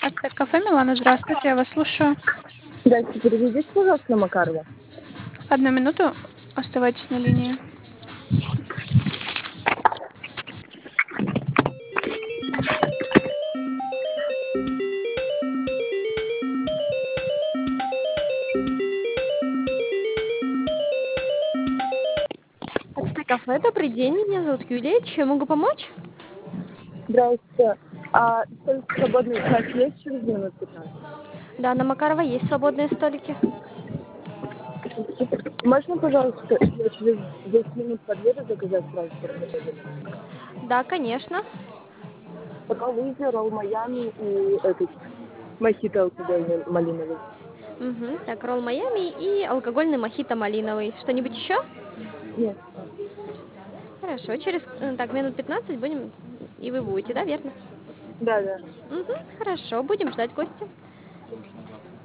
Ацтек кафе, Милана, здравствуйте, я вас слушаю. Здрасте, переведите, пожалуйста, на Макарова. Одну минуту, оставайтесь на линии. Ацтек кафе, добрый день, меня зовут Юлия, чем могу помочь? Здрасте. А столик свободный час есть через минут 15? Да, на Макарова есть свободные столики. Можно, пожалуйста, я через 10 минут подъеду заказать транспортный вызов? Да, конечно. Пока Луиза, Ролл Майами и этот мохито алкогольный малиновый. Угу. Так, ролл Майами и алкогольный мохито малиновый. Что-нибудь еще? Нет. Хорошо, через так, минут 15 будем, и вы будете, да, верно? Да. Угу. Хорошо, будем ждать гостя.